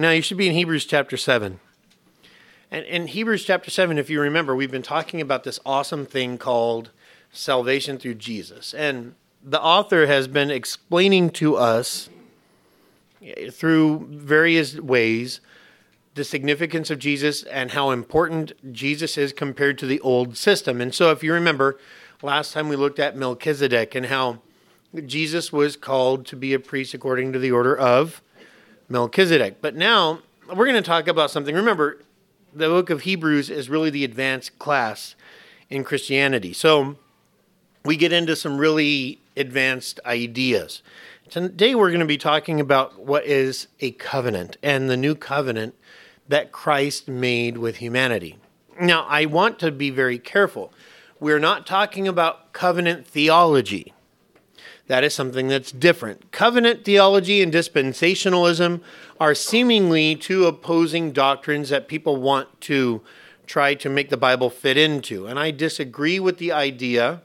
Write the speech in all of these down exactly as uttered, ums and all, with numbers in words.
Now, you should be in Hebrews chapter seven. And in Hebrews chapter seven, if you remember, we've been talking about this awesome thing called salvation through Jesus. And the author has been explaining to us through various ways the significance of Jesus and how important Jesus is compared to the old system. And so if you remember, last time we looked at Melchizedek and how Jesus was called to be a priest according to the order of Melchizedek. But now we're going to talk about something. Remember, the book of Hebrews is really the advanced class in Christianity. So we get into some really advanced ideas. Today we're going to be talking about what is a covenant and the new covenant that Christ made with humanity. Now, I want to be very careful. We're not talking about covenant theology. That is something that's different. Covenant theology and dispensationalism are seemingly two opposing doctrines that people want to try to make the Bible fit into. And I disagree with the idea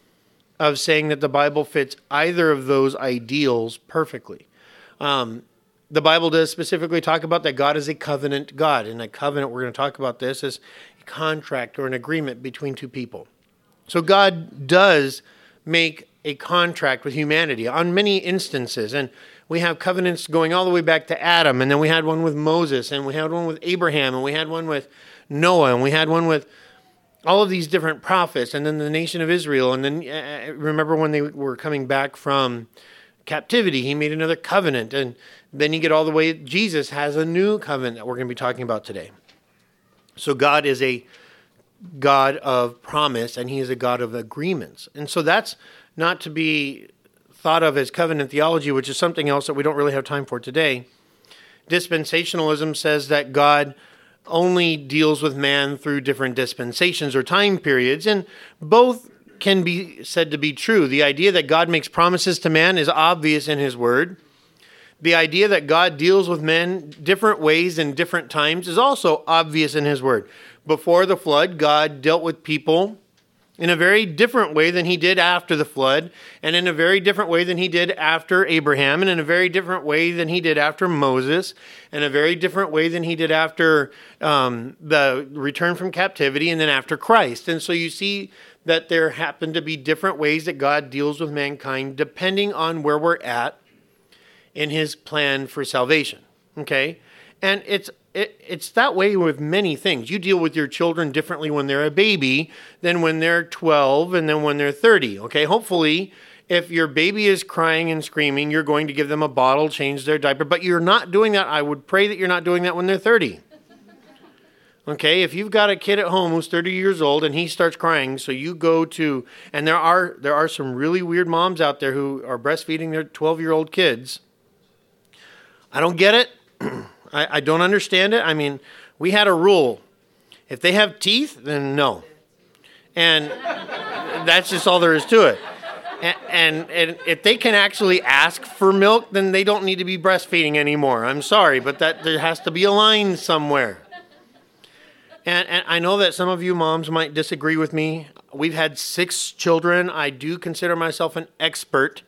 of saying that the Bible fits either of those ideals perfectly. Um, the Bible does specifically talk about that God is a covenant God. And a covenant, we're going to talk about this, is a contract or an agreement between two people. So God does make a contract with humanity on many instances. And we have covenants going all the way back to Adam. And then we had one with Moses. And we had one with Abraham. And we had one with Noah. And we had one with all of these different prophets. And then the nation of Israel. And then uh, remember when they were coming back from captivity, he made another covenant. And then you get all the way, Jesus has a new covenant that we're going to be talking about today. So God is a God of promise, and he is a God of agreements. And so that's not to be thought of as covenant theology, which is something else that we don't really have time for today. Dispensationalism says that God only deals with man through different dispensations or time periods, and both can be said to be true. The idea that God makes promises to man is obvious in his word. The idea that God deals with men different ways in different times is also obvious in his word. Before the flood, God dealt with people in a very different way than he did after the flood, and in a very different way than he did after Abraham, and in a very different way than he did after Moses, and a very different way than he did after um, the return from captivity, and then after Christ. And so you see that there happen to be different ways that God deals with mankind depending on where we're at in his plan for salvation. Okay? And it's It, it's that way with many things. You deal with your children differently when they're a baby than when they're twelve and then when they're thirty, okay? Hopefully, if your baby is crying and screaming, you're going to give them a bottle, change their diaper, but you're not doing that. I would pray that you're not doing that when they're thirty. Okay, if you've got a kid at home who's thirty years old and he starts crying, so you go to, and there are there are some really weird moms out there who are breastfeeding their twelve-year-old kids. I don't get it. I, I don't understand it. I mean, we had a rule. If they have teeth, then no. And that's just all there is to it. And, and, and if they can actually ask for milk, then they don't need to be breastfeeding anymore. I'm sorry, but that there has to be a line somewhere. And, and I know that some of you moms might disagree with me. We've had six children. I do consider myself an expert.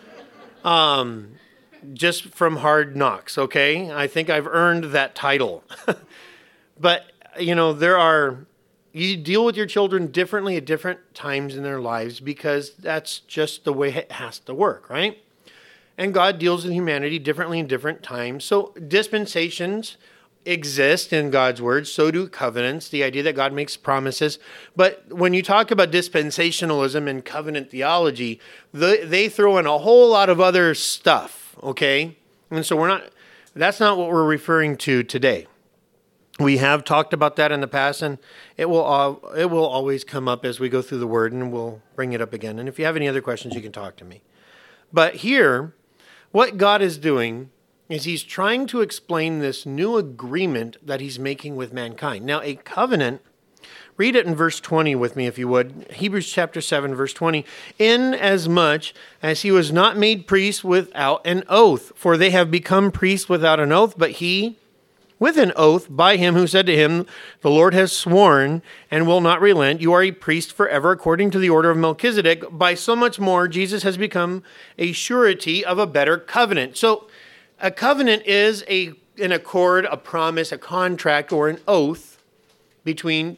Um... Just from Hard Knocks, okay? I think I've earned that title. But, you know, there are, you deal with your children differently at different times in their lives because that's just the way it has to work, right? And God deals with humanity differently in different times. So dispensations exist in God's word, so do covenants, the idea that God makes promises. But when you talk about dispensationalism and covenant theology, they, they throw in a whole lot of other stuff. Okay, and so we're not, that's not what we're referring to today. We have talked about that in the past, and it will uh, it will always come up as we go through the word, and we'll bring it up again. And if you have any other questions, you can talk to me. But here, what God is doing is he's trying to explain this new agreement that he's making with mankind. Now, a covenant, read it in verse twenty with me, if you would. Hebrews chapter seven, verse twenty. Inasmuch as he was not made priest without an oath, for they have become priests without an oath, but he with an oath by him who said to him, the Lord has sworn and will not relent. You are a priest forever according to the order of Melchizedek. By so much more, Jesus has become a surety of a better covenant. So a covenant is a an accord, a promise, a contract, or an oath between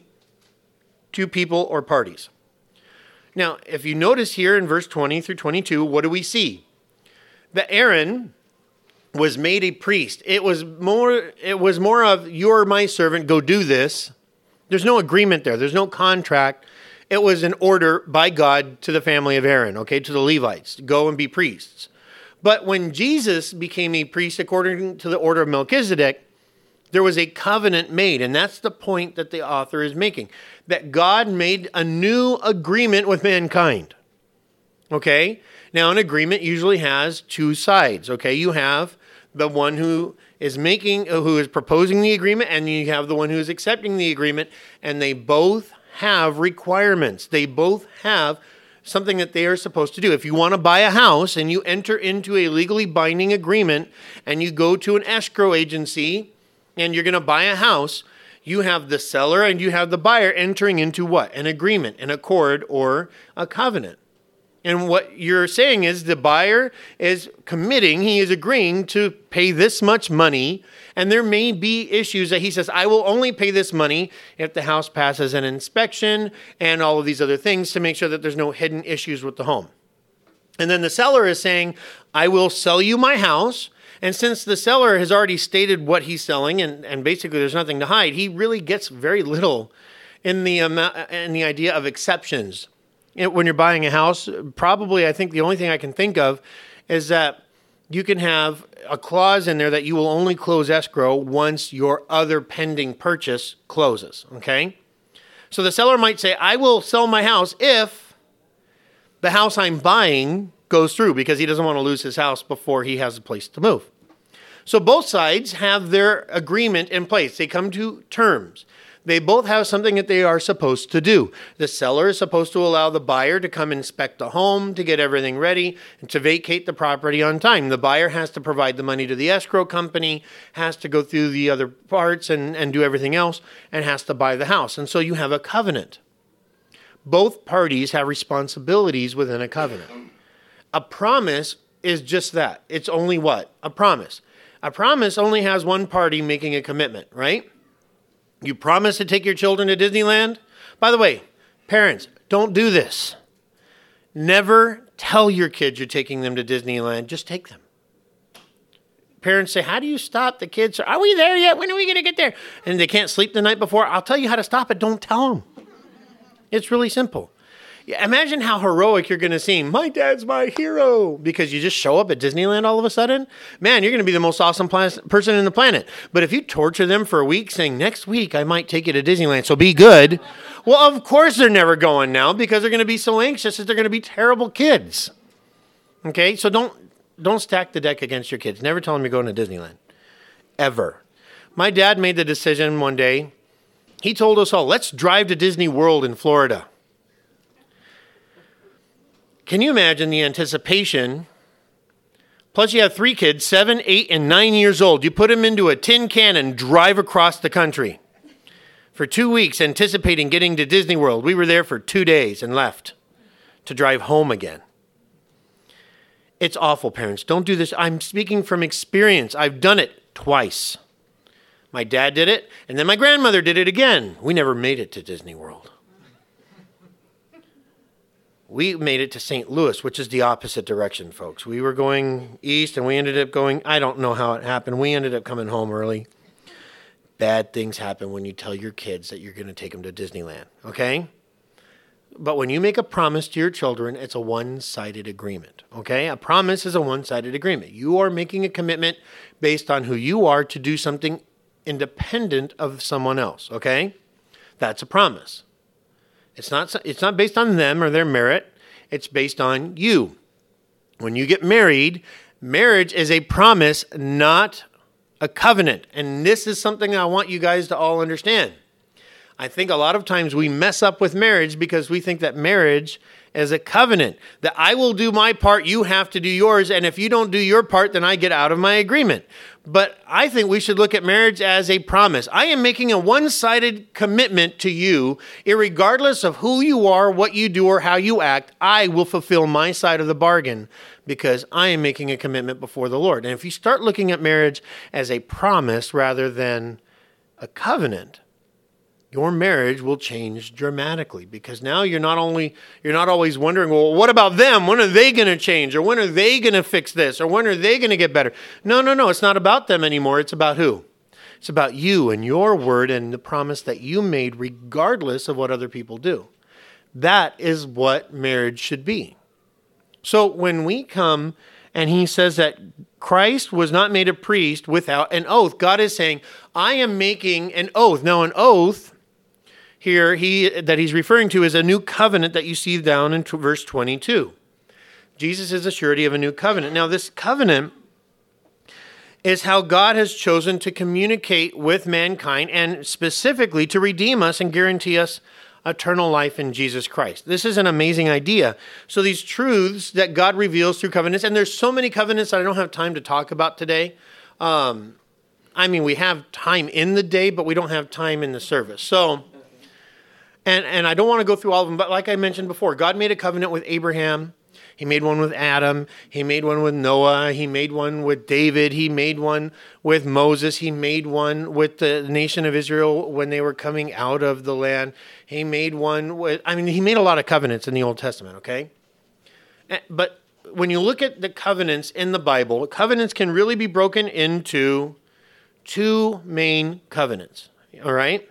two people or parties. Now, if you notice here in verse twenty through twenty-two, what do we see? That Aaron was made a priest. It was more, it was more of, you're my servant, go do this. There's no agreement there. There's no contract. It was an order by God to the family of Aaron, okay, to the Levites, go and be priests. But when Jesus became a priest according to the order of Melchizedek, there was a covenant made, and that's the point that the author is making, that God made a new agreement with mankind, okay? Now, an agreement usually has two sides, okay? You have the one who is making, who is proposing the agreement, and you have the one who is accepting the agreement, and they both have requirements. They both have something that they are supposed to do. If you want to buy a house and you enter into a legally binding agreement and you go to an escrow agency and you're going to buy a house, you have the seller and you have the buyer entering into what? An agreement, an accord, or a covenant. And what you're saying is the buyer is committing, he is agreeing to pay this much money, and there may be issues that he says, I will only pay this money if the house passes an inspection and all of these other things to make sure that there's no hidden issues with the home. And then the seller is saying, I will sell you my house. And since the seller has already stated what he's selling, and, and basically there's nothing to hide, he really gets very little in the amount, in the idea of exceptions. When you're buying a house, probably I think the only thing I can think of is that you can have a clause in there that you will only close escrow once your other pending purchase closes, okay? So the seller might say, I will sell my house if the house I'm buying goes through, because he doesn't want to lose his house before he has a place to move. So both sides have their agreement in place. They come to terms. They both have something that they are supposed to do. The seller is supposed to allow the buyer to come inspect the home, to get everything ready, and to vacate the property on time. The buyer has to provide the money to the escrow company, has to go through the other parts and, and do everything else, and has to buy the house. And so you have a covenant. Both parties have responsibilities within a covenant. A promise is just that. It's only what? A promise. A promise only has one party making a commitment, right? You promise to take your children to Disneyland? By the way, parents, don't do this. Never tell your kids you're taking them to Disneyland. Just take them. Parents say, how do you stop the kids? Are we there yet? When are we going to get there? And they can't sleep the night before. I'll tell you how to stop it. Don't tell them. It's really simple. Yeah, imagine how heroic you're going to seem. My dad's my hero. Because you just show up at Disneyland all of a sudden. Man, you're going to be the most awesome plas- person in the planet. But if you torture them for a week saying, next week I might take you to Disneyland, so be good. Well, of course they're never going now because they're going to be so anxious that they're going to be terrible kids. Okay, so don't don't stack the deck against your kids. Never tell them you're going to Disneyland. Ever. My dad made the decision one day. He told us all, let's drive to Disney World in Florida. Can you imagine the anticipation? Plus you have three kids, seven, eight, and nine years old. You put them into a tin can and drive across the country for two weeks anticipating getting to Disney World. We were there for two days and left to drive home again. It's awful, parents. Don't do this. I'm speaking from experience. I've done it twice. My dad did it, and then my grandmother did it again. We never made it to Disney World. We made it to Saint Louis, which is the opposite direction, folks. We were going east, and we ended up going, I don't know how it happened. We ended up coming home early. Bad things happen when you tell your kids that you're going to take them to Disneyland, okay? But when you make a promise to your children, it's a one-sided agreement, okay? A promise is a one-sided agreement. You are making a commitment based on who you are to do something independent of someone else, okay? That's a promise. It's not it's not based on them or their merit. It's based on you. When you get married, marriage is a promise, not a covenant. And this is something I want you guys to all understand. I think a lot of times we mess up with marriage because we think that marriage is a covenant. That I will do my part, you have to do yours, and if you don't do your part, then I get out of my agreement. But I think we should look at marriage as a promise. I am making a one-sided commitment to you, irregardless of who you are, what you do, or how you act. I will fulfill my side of the bargain because I am making a commitment before the Lord. And if you start looking at marriage as a promise rather than a covenant, your marriage will change dramatically, because now you're not only, you're not always wondering, well, what about them? When are they going to change? Or when are they going to fix this? Or when are they going to get better? No, no, no. It's not about them anymore. It's about who? It's about you and your word and the promise that you made regardless of what other people do. That is what marriage should be. So when we come and he says that Christ was not made a priest without an oath, God is saying, I am making an oath. Now, an oath here he that he's referring to is a new covenant that you see down in verse twenty-two. Jesus is a surety of a new covenant. Now, this covenant is how God has chosen to communicate with mankind and specifically to redeem us and guarantee us eternal life in Jesus Christ. This is an amazing idea. So these truths that God reveals through covenants, and there's so many covenants that I don't have time to talk about today. Um, I mean, we have time in the day, but we don't have time in the service. So, and, and I don't want to go through all of them, but like I mentioned before, God made a covenant with Abraham. He made one with Adam. He made one with Noah. He made one with David. He made one with Moses. He made one with the nation of Israel when they were coming out of the land. He made one with, I mean, he made a lot of covenants in the Old Testament, okay? But when you look at the covenants in the Bible, covenants can really be broken into two main covenants, all right?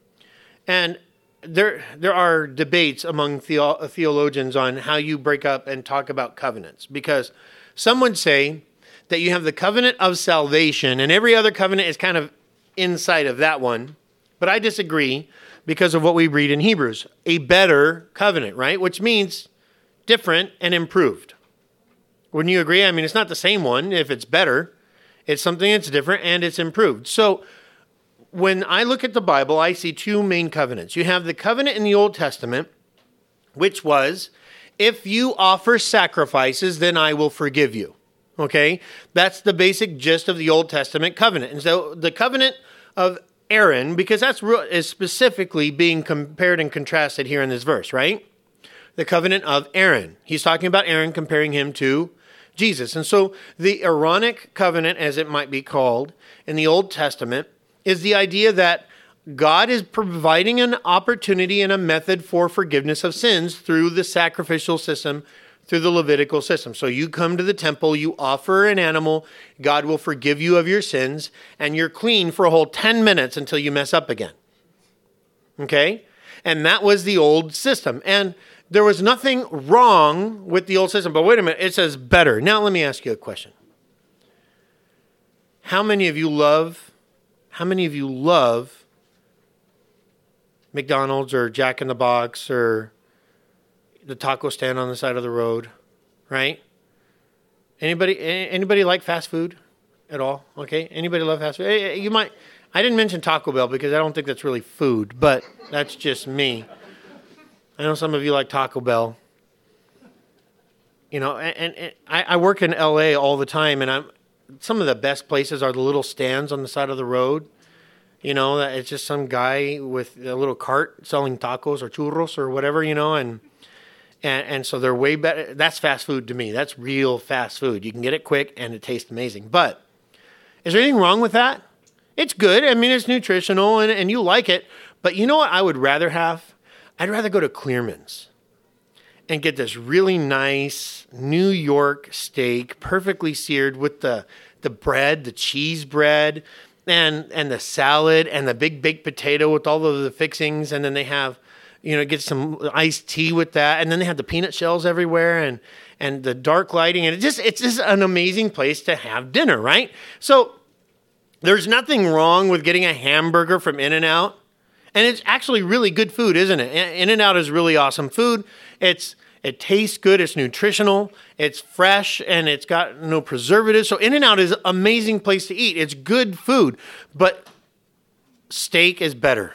And There there are debates among theo- theologians on how you break up and talk about covenants, because some would say that you have the covenant of salvation and every other covenant is kind of inside of that one. But I disagree because of what we read in Hebrews, a better covenant, right? Which means different and improved. Wouldn't you agree? I mean, it's not the same one if it's better. It's something that's different and it's improved. So when I look at the Bible, I see two main covenants. You have the covenant in the Old Testament, which was, if you offer sacrifices, then I will forgive you. Okay? That's the basic gist of the Old Testament covenant. And so the covenant of Aaron, because that's is specifically being compared and contrasted here in this verse, right? The covenant of Aaron. He's talking about Aaron, comparing him to Jesus. And so the Aaronic covenant, as it might be called, in the Old Testament, is the idea that God is providing an opportunity and a method for forgiveness of sins through the sacrificial system, through the Levitical system. So you come to the temple, you offer an animal, God will forgive you of your sins, and you're clean for a whole ten minutes until you mess up again. Okay? And that was the old system. And there was nothing wrong with the old system, but wait a minute, it says better. Now let me ask you a question. How many of you love How many of you love McDonald's or Jack in the Box or the taco stand on the side of the road, right? Anybody anybody like fast food at all? Okay, anybody love fast food? You might. I didn't mention Taco Bell because I don't think that's really food, but that's just me. I know some of you like Taco Bell. You know, and, and I, I work in L A all the time, and I'm. Some of the best places are the little stands on the side of the road. You know, that it's just some guy with a little cart selling tacos or churros or whatever, you know, and and and so they're way better. That's fast food to me. That's real fast food. You can get it quick and it tastes amazing. But is there anything wrong with that? It's good. I mean, it's nutritional and, and you like it. But you know what I would rather have? I'd rather go to Clearman's and get this really nice New York steak, perfectly seared with the, the bread, the cheese bread, and and the salad, and the big baked potato with all of the fixings. And then they have, you know, get some iced tea with that. And then they have the peanut shells everywhere and and the dark lighting. And it just it's just an amazing place to have dinner, right? So there's nothing wrong with getting a hamburger from In-N-Out. And it's actually really good food, isn't it? In-N-Out is really awesome food. It's It tastes good. It's nutritional. It's fresh, and it's got no preservatives. So In-N-Out is an amazing place to eat. It's good food, but steak is better.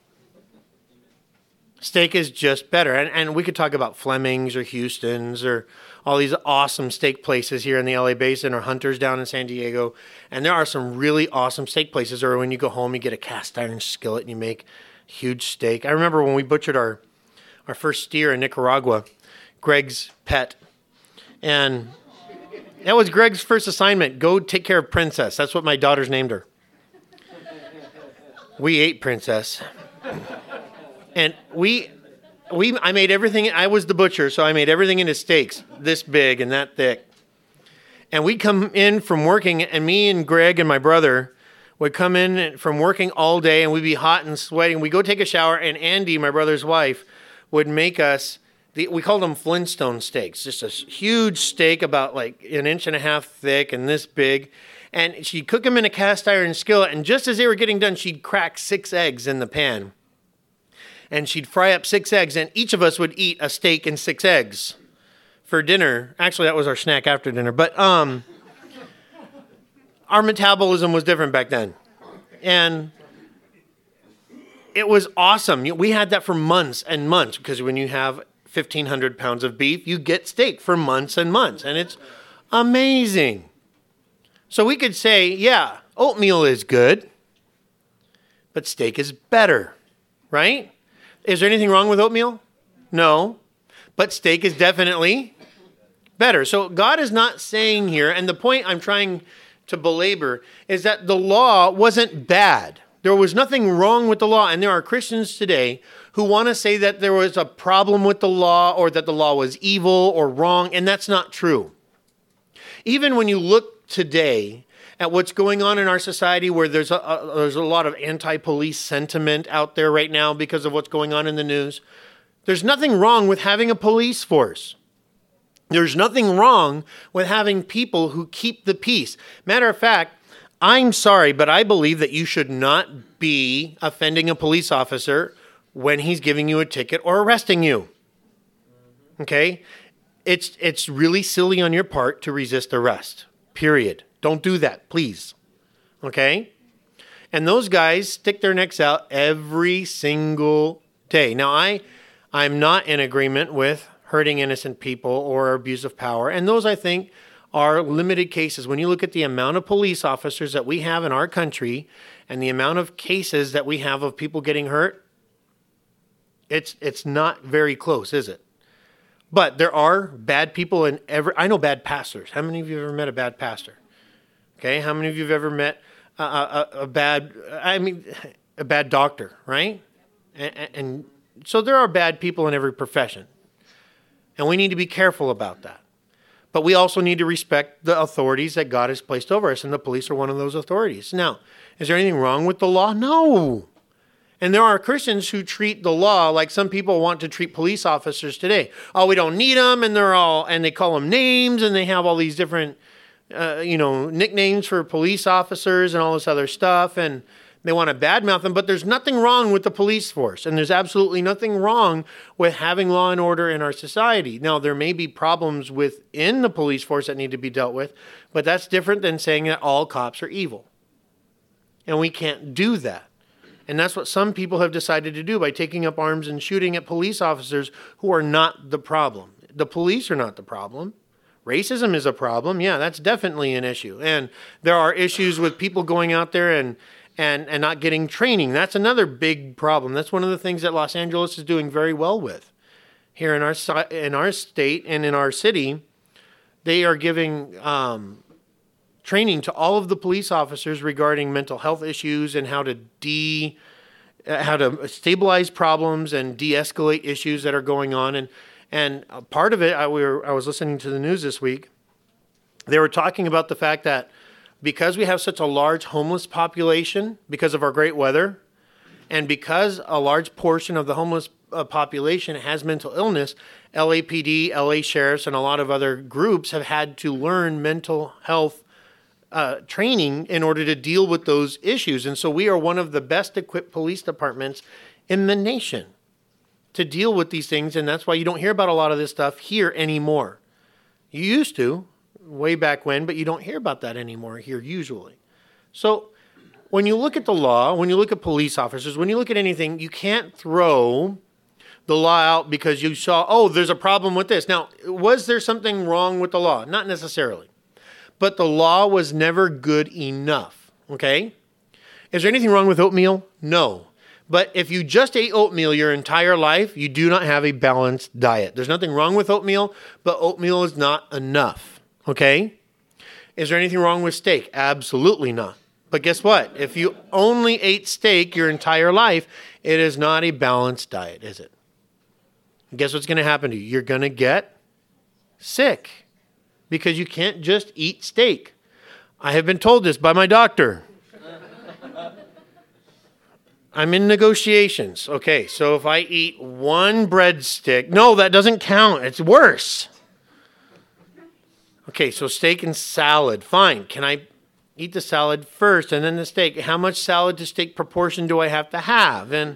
Steak is just better. And, and we could talk about Fleming's or Houston's or all these awesome steak places here in the L A Basin, or Hunter's down in San Diego. And there are some really awesome steak places. Or when you go home, you get a cast iron skillet and you make huge steak. I remember when we butchered our, our first steer in Nicaragua, Greg's pet. And That was Greg's first assignment. Go take care of Princess. That's what my daughters named her. We ate Princess. And we, we, I made everything, I was the butcher, so I made everything into steaks, this big and that thick. And we'd come in from working, and me and Greg and my brother would come in from working all day, and we'd be hot and sweating. We'd go take a shower, and Andy, my brother's wife, would make us, the, we called them Flintstone steaks, just a huge steak about like an inch and a half thick and this big. And she'd cook them in a cast iron skillet, and just as they were getting done, she'd crack six eggs in the pan. And she'd fry up six eggs, and each of us would eat a steak and six eggs for dinner. Actually, that was our snack after dinner. But um, our metabolism was different back then. And it was awesome. We had that for months and months, because when you have fifteen hundred pounds of beef, you get steak for months and months. And it's amazing. So we could say, yeah, oatmeal is good, but steak is better, right? Is there anything wrong with oatmeal? No. But steak is definitely better. So God is not saying here, and the point I'm trying to belabor is that the law wasn't bad. There was nothing wrong with the law. And there are Christians today who want to say that there was a problem with the law, or that the law was evil or wrong, and that's not true. Even when you look today at what's going on in our society, where there's a, a, there's a lot of anti-police sentiment out there right now because of what's going on in the news, there's nothing wrong with having a police force. There's nothing wrong with having people who keep the peace. Matter of fact, I'm sorry, but I believe that you should not be offending a police officer when he's giving you a ticket or arresting you. Okay? It's it's really silly on your part to resist arrest. Period. Don't do that, please. Okay? And those guys stick their necks out every single day. Now, I, I'm not in agreement with hurting innocent people or abuse of power. And those, I think, are limited cases. When you look at the amount of police officers that we have in our country and the amount of cases that we have of people getting hurt, it's it's not very close, is it? But there are bad people in every... I know bad pastors. How many of you have ever met a bad pastor? Okay, how many of you have ever met a, a, a bad... I mean, a bad doctor, right? And, and so there are bad people in every profession. And we need to be careful about that. But we also need to respect the authorities that God has placed over us, and the police are one of those authorities. Now, is there anything wrong with the law? No. And there are Christians who treat the law like some people want to treat police officers today. Oh, we don't need them, and they're all, and they call them names, and they have all these different, uh, you know, nicknames for police officers and all this other stuff, and they want to badmouth them. But there's nothing wrong with the police force, and there's absolutely nothing wrong with having law and order in our society. Now, there may be problems within the police force that need to be dealt with, but that's different than saying that all cops are evil. And we can't do that. And that's what some people have decided to do by taking up arms and shooting at police officers who are not the problem. The police are not the problem. Racism is a problem. Yeah, that's definitely an issue. And there are issues with people going out there and and and not getting training. That's another big problem. That's one of the things that Los Angeles is doing very well with. Here in our in our state and in our city, they are giving um, training to all of the police officers regarding mental health issues and how to de how to stabilize problems and de-escalate issues that are going on. And and part of it, I, we were, I was listening to the news this week. They were talking about the fact that because we have such a large homeless population because of our great weather, and because a large portion of the homeless uh, population has mental illness, L A P D, L A sheriffs, and a lot of other groups have had to learn mental health uh, training in order to deal with those issues. And so we are one of the best equipped police departments in the nation to deal with these things. And that's why you don't hear about a lot of this stuff here anymore. You used to, way back when, but you don't hear about that anymore here usually. So when you look at the law, when you look at police officers, when you look at anything, you can't throw the law out because you saw, oh, there's a problem with this. Now, was there something wrong with the law? Not necessarily. But the law was never good enough, okay? Is there anything wrong with oatmeal? No. But if you just ate oatmeal your entire life, you do not have a balanced diet. There's nothing wrong with oatmeal, but oatmeal is not enough, okay? Is there anything wrong with steak? Absolutely not. But guess what? If you only ate steak your entire life, it is not a balanced diet, is it? Guess what's going to happen to you? You're going to get sick because you can't just eat steak. I have been told this by my doctor. I'm in negotiations. Okay, so if I eat one breadstick, no, that doesn't count. It's worse. Okay, so steak and salad. Fine. Can I eat the salad first and then the steak? How much salad to steak proportion do I have to have? And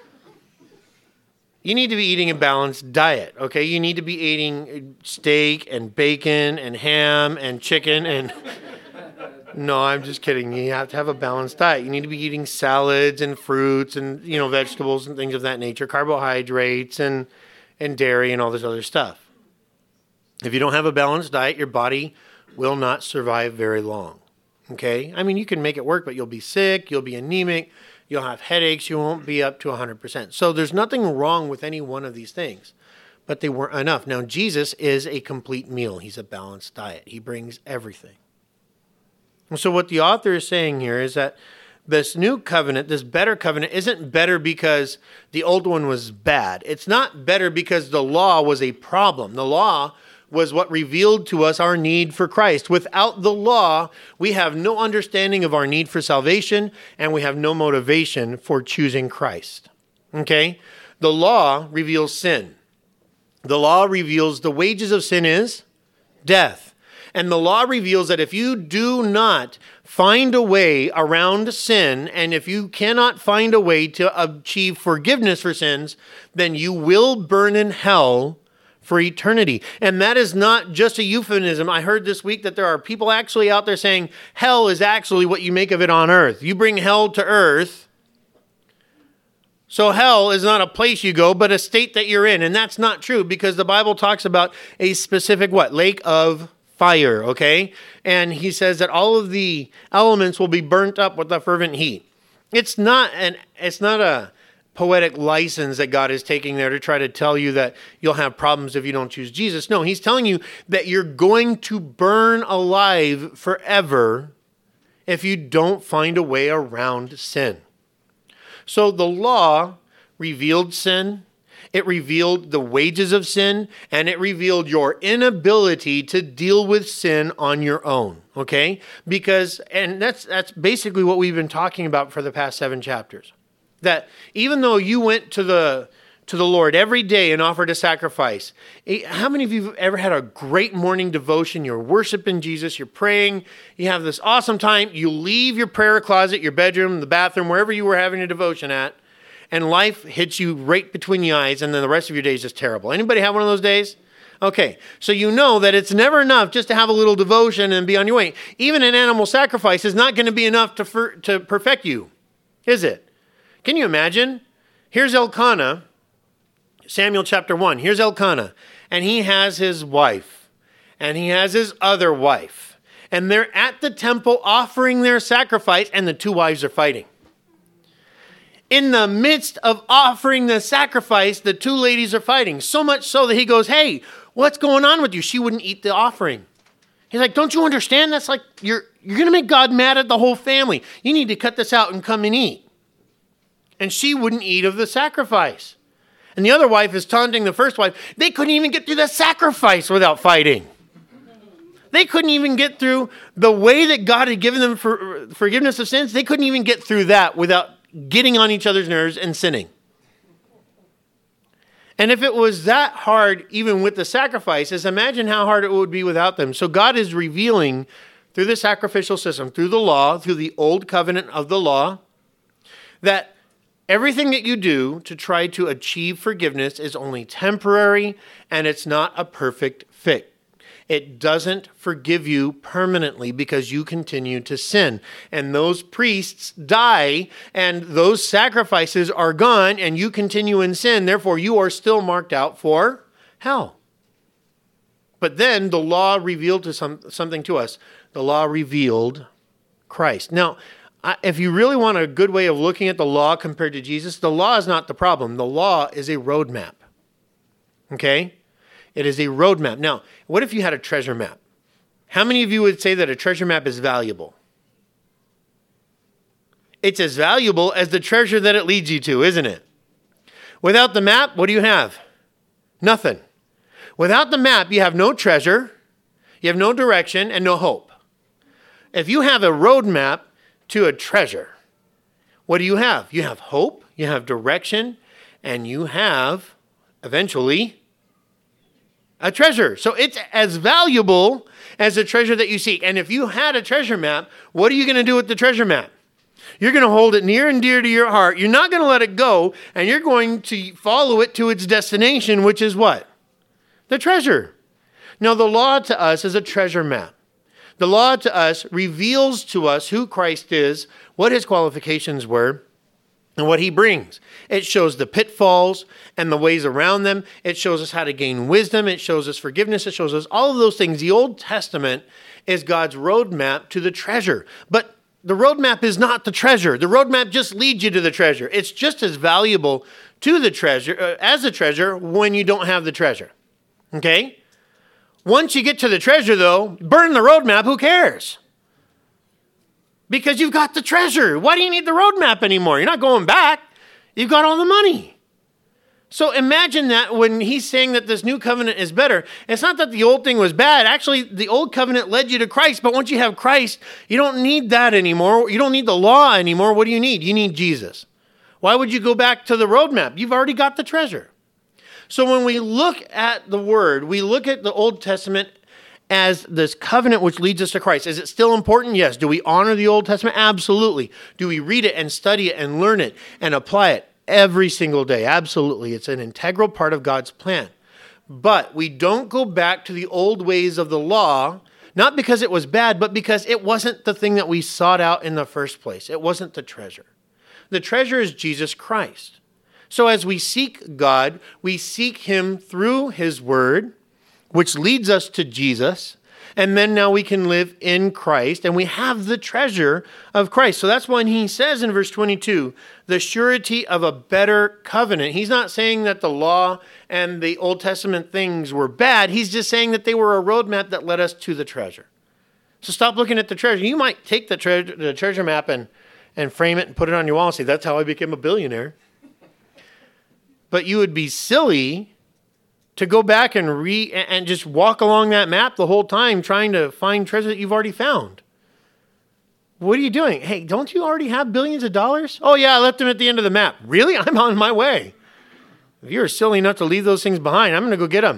you need to be eating a balanced diet, okay? You need to be eating steak and bacon and ham and chicken and... No, I'm just kidding. You have to have a balanced diet. You need to be eating salads and fruits and, you know, vegetables and things of that nature, carbohydrates and, and dairy and all this other stuff. If you don't have a balanced diet, your body will not survive very long, okay? I mean, you can make it work, but you'll be sick, you'll be anemic, you'll have headaches, you won't be up to one hundred percent. So there's nothing wrong with any one of these things, but they weren't enough. Now, Jesus is a complete meal. He's a balanced diet. He brings everything. So what the author is saying here is that this new covenant, this better covenant, isn't better because the old one was bad. It's not better because the law was a problem. The law was what revealed to us our need for Christ. Without the law, we have no understanding of our need for salvation, and we have no motivation for choosing Christ. Okay? The law reveals sin. The law reveals the wages of sin is death. And the law reveals that if you do not find a way around sin, and if you cannot find a way to achieve forgiveness for sins, then you will burn in hell for eternity. And that is not just a euphemism. I heard this week that there are people actually out there saying hell is actually what you make of it on earth. You bring hell to earth. So hell is not a place you go, but a state that you're in. And that's not true because the Bible talks about a specific what? Lake of fire, okay? And he says that all of the elements will be burnt up with a fervent heat. It's not an it's not a poetic license that God is taking there to try to tell you that you'll have problems if you don't choose Jesus. No, he's telling you that you're going to burn alive forever if you don't find a way around sin. So the law revealed sin. It revealed the wages of sin, and it revealed your inability to deal with sin on your own, okay? Because, and that's that's basically what we've been talking about for the past seven chapters. That even though you went to the to the Lord every day and offered a sacrifice, how many of you have ever had a great morning devotion? You're worshiping Jesus, you're praying, you have this awesome time, you leave your prayer closet, your bedroom, the bathroom, wherever you were having a devotion at, and life hits you right between the eyes, and then the rest of your day is just terrible. Anybody have one of those days? Okay, so you know that it's never enough just to have a little devotion and be on your way. Even an animal sacrifice is not going to be enough to, for, to perfect you, is it? Can you imagine? Here's Elkanah, Samuel chapter one. Here's Elkanah, and he has his wife, and he has his other wife, and they're at the temple offering their sacrifice, and the two wives are fighting. In the midst of offering the sacrifice, the two ladies are fighting. So much so that he goes, hey, what's going on with you? She wouldn't eat the offering. He's like, don't you understand? That's like, you're, you're going to make God mad at the whole family. You need to cut this out and come and eat. And she wouldn't eat of the sacrifice. And the other wife is taunting the first wife. They couldn't even get through the sacrifice without fighting. They couldn't even get through the way that God had given them for forgiveness of sins. They couldn't even get through that without getting on each other's nerves and sinning. And if it was that hard, even with the sacrifices, imagine how hard it would be without them. So God is revealing through the sacrificial system, through the law, through the old covenant of the law, that everything that you do to try to achieve forgiveness is only temporary, and it's not a perfect fit. It doesn't forgive you permanently because you continue to sin. And those priests die, and those sacrifices are gone, and you continue in sin. Therefore, you are still marked out for hell. But then the law revealed to some, something to us. The law revealed Christ. Now, if you really want a good way of looking at the law compared to Jesus, the law is not the problem. The law is a roadmap. Okay? It is a roadmap. Now, what if you had a treasure map? How many of you would say that a treasure map is valuable? It's as valuable as the treasure that it leads you to, isn't it? Without the map, what do you have? Nothing. Without the map, you have no treasure, you have no direction, and no hope. If you have a road map to a treasure, what do you have? You have hope, you have direction, and you have, eventually, a treasure. So it's as valuable as the treasure that you seek. And if you had a treasure map, what are you going to do with the treasure map? You're going to hold it near and dear to your heart. You're not going to let it go, and you're going to follow it to its destination, which is what? The treasure. Now, the law to us is a treasure map. The law to us reveals to us who Christ is, what his qualifications were, and what he brings. It shows the pitfalls and the ways around them. It shows us how to gain wisdom. It shows us forgiveness. It shows us all of those things. The Old Testament is God's roadmap to the treasure. But the roadmap is not the treasure. The roadmap just leads you to the treasure. It's just as valuable to the treasure uh, as the treasure when you don't have the treasure. Okay? Once you get to the treasure, though, burn the roadmap. Who cares? Because you've got the treasure. Why do you need the roadmap anymore? You're not going back. You've got all the money. So imagine that when he's saying that this new covenant is better, it's not that the old thing was bad. Actually, the old covenant led you to Christ. But once you have Christ, you don't need that anymore. You don't need the law anymore. What do you need? You need Jesus. Why would you go back to the roadmap? You've already got the treasure. So when we look at the word, we look at the Old Testament as this covenant which leads us to Christ. Is it still important? Yes. Do we honor the Old Testament? Absolutely. Do we read it and study it and learn it and apply it every single day? Absolutely. It's an integral part of God's plan. But we don't go back to the old ways of the law, not because it was bad, but because it wasn't the thing that we sought out in the first place. It wasn't the treasure. The treasure is Jesus Christ. So as we seek God, we seek him through his word, which leads us to Jesus. And then now we can live in Christ, and we have the treasure of Christ. So that's when he says in verse twenty-two, the surety of a better covenant. He's not saying that the law and the Old Testament things were bad. He's just saying that they were a roadmap that led us to the treasure. So stop looking at the treasure. You might take the, tre- the treasure map and, and frame it and put it on your wall and say, that's how I became a billionaire. But you would be silly to go back and re and just walk along that map the whole time trying to find treasure that you've already found. What are you doing? Hey, don't you already have billions of dollars? Oh yeah, I left them at the end of the map. Really? I'm on my way. If you're silly enough to leave those things behind, I'm going to go get them.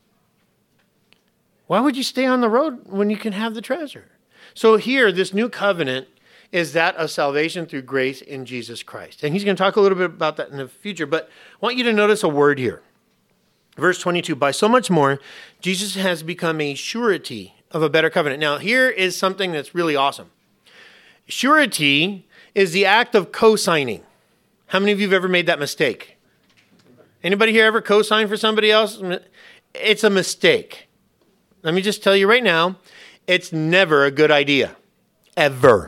Why would you stay on the road when you can have the treasure? So here, this new covenant is that of salvation through grace in Jesus Christ. And he's going to talk a little bit about that in the future, but I want you to notice a word here. Verse twenty-two, by so much more, Jesus has become a surety of a better covenant. Now, here is something that's really awesome. Surety is the act of co-signing. How many of you have ever made that mistake? Anybody here ever co-sign for somebody else? It's a mistake. Let me just tell you right now, it's never a good idea. Ever.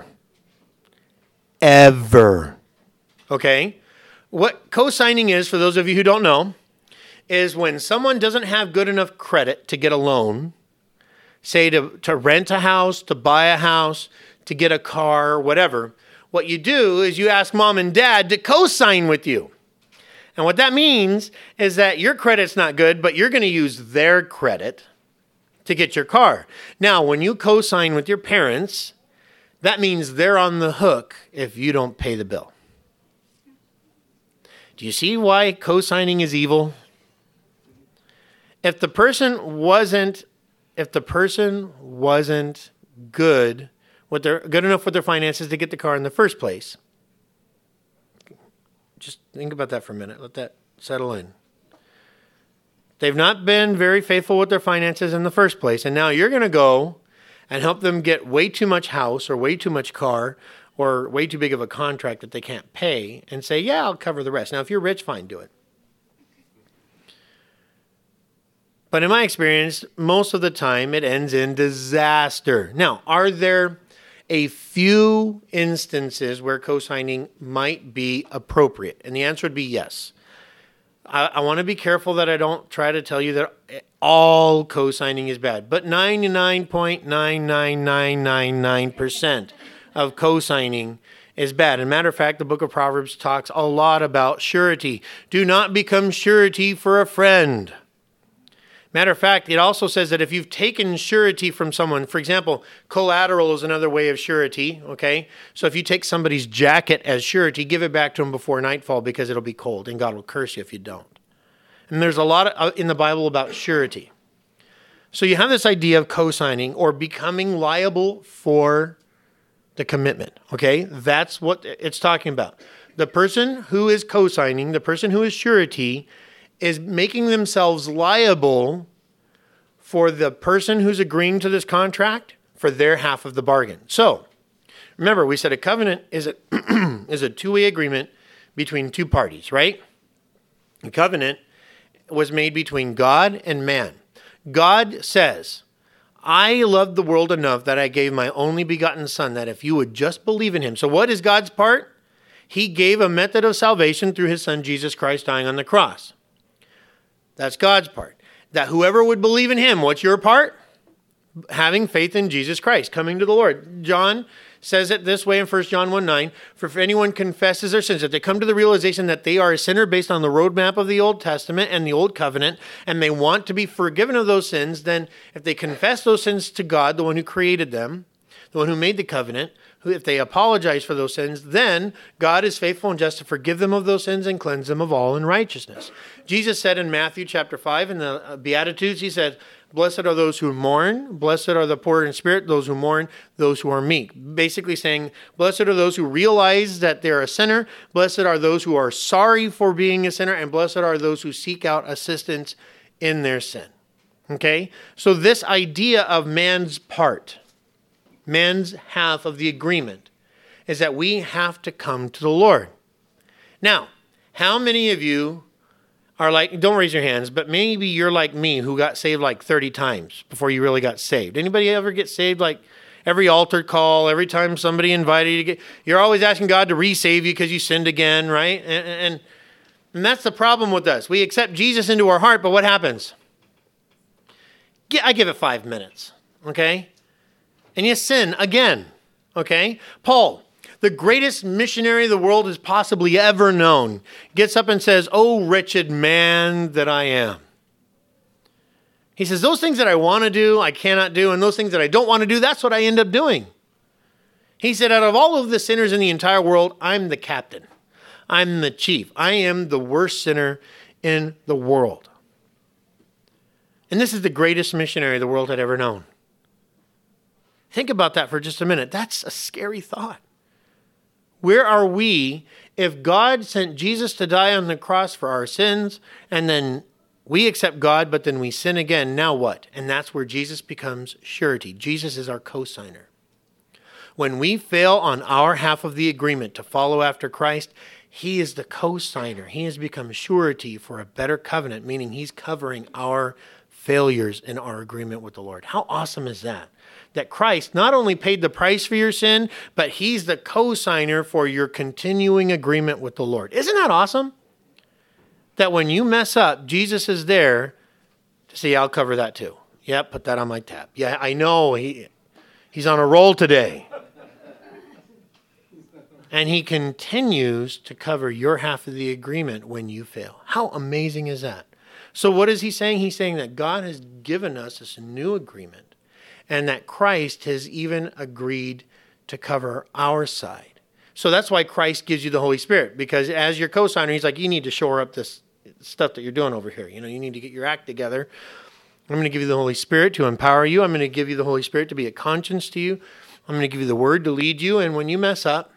Ever. Okay? What co-signing is, for those of you who don't know, is when someone doesn't have good enough credit to get a loan, say to, to rent a house, to buy a house, to get a car, whatever, what you do is you ask mom and dad to co-sign with you. And what that means is that your credit's not good, but you're going to use their credit to get your car. Now, when you co-sign with your parents, that means they're on the hook if you don't pay the bill. Do you see why co-signing is evil? If the person wasn't, if the person wasn't good with their good enough with their finances to get the car in the first place, just think about that for a minute. Let that settle in. They've not been very faithful with their finances in the first place, and now you're going to go and help them get way too much house or way too much car or way too big of a contract that they can't pay and say, yeah, I'll cover the rest. Now, if you're rich, fine, do it. But in my experience, most of the time it ends in disaster. Now, are there a few instances where co-signing might be appropriate? And the answer would be yes. I, I want to be careful that I don't try to tell you that all co-signing is bad, but ninety-nine point nine nine nine nine nine percent of co-signing is bad. As a matter of fact, the book of Proverbs talks a lot about surety. Do not become surety for a friend. Matter of fact, it also says that if you've taken surety from someone, for example, collateral is another way of surety, okay? So if you take somebody's jacket as surety, give it back to them before nightfall because it'll be cold, and God will curse you if you don't. And there's a lot of, in the Bible about surety. So you have this idea of co-signing or becoming liable for the commitment, okay? That's what it's talking about. The person who is co-signing, the person who is surety, is making themselves liable for the person who's agreeing to this contract for their half of the bargain. So, remember, we said a covenant is a is a two-way agreement between two parties, right? A covenant was made between God and man. God says, I loved the world enough that I gave my only begotten son, that if you would just believe in him. So what is God's part? He gave a method of salvation through his son, Jesus Christ, dying on the cross. That's God's part. That whoever would believe in him, what's your part? Having faith in Jesus Christ, coming to the Lord. John says it this way in First John one nine, for if anyone confesses their sins, if they come to the realization that they are a sinner based on the roadmap of the Old Testament and the Old Covenant, and they want to be forgiven of those sins, then if they confess those sins to God, the one who created them, the one who made the covenant, who, if they apologize for those sins, then God is faithful and just to forgive them of those sins and cleanse them of all unrighteousness. Jesus said in Matthew chapter five, in the Beatitudes, he said, blessed are those who mourn, blessed are the poor in spirit, those who mourn, those who are meek. Basically saying, blessed are those who realize that they're a sinner, blessed are those who are sorry for being a sinner, and blessed are those who seek out assistance in their sin. Okay? So this idea of man's part, man's half of the agreement, is that we have to come to the Lord. Now, how many of you are like, don't raise your hands, but maybe you're like me who got saved like thirty times before you really got saved. Anybody ever get saved like every altar call, every time somebody invited you to get, you're always asking God to re-save you because you sinned again, right? And, and, and that's the problem with us. We accept Jesus into our heart, but what happens? I give it five minutes, okay? And you sin again, okay? Paul, the greatest missionary the world has possibly ever known, gets up and says, oh, wretched man that I am. He says, those things that I want to do, I cannot do, and those things that I don't want to do, that's what I end up doing. He said, out of all of the sinners in the entire world, I'm the captain. I'm the chief. I am the worst sinner in the world. And this is the greatest missionary the world had ever known. Think about that for just a minute. That's a scary thought. Where are we if God sent Jesus to die on the cross for our sins, and then we accept God, but then we sin again? Now what? And that's where Jesus becomes surety. Jesus is our co-signer. When we fail on our half of the agreement to follow after Christ, he is the co-signer. He has become surety for a better covenant, meaning he's covering our failures in our agreement with the Lord. How awesome is that? That Christ not only paid the price for your sin, but he's the co-signer for your continuing agreement with the Lord. Isn't that awesome? That when you mess up, Jesus is there to say, I'll cover that too. Yeah, put that on my tab. Yeah, I know he he's on a roll today. And he continues to cover your half of the agreement when you fail. How amazing is that? So what is he saying? He's saying that God has given us this new agreement, and that Christ has even agreed to cover our side. So that's why Christ gives you the Holy Spirit, because as your co-signer, he's like, you need to shore up this stuff that you're doing over here. You know, you need to get your act together. I'm going to give you the Holy Spirit to empower you. I'm going to give you the Holy Spirit to be a conscience to you. I'm going to give you the word to lead you. And when you mess up,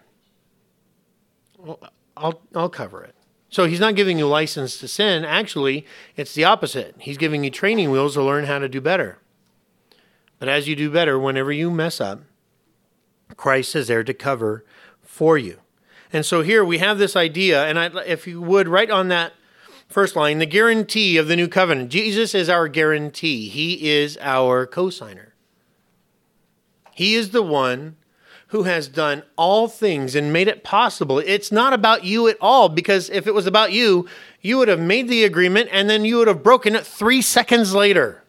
I'll, I'll cover it. So he's not giving you license to sin. Actually, it's the opposite. He's giving you training wheels to learn how to do better. But as you do better, whenever you mess up, Christ is there to cover for you. And so here we have this idea, and I, if you would, write on that first line, the guarantee of the new covenant. Jesus is our guarantee. He is our co-signer. He is the one who has done all things and made it possible. It's not about you at all, because if it was about you, you would have made the agreement and then you would have broken it three seconds later.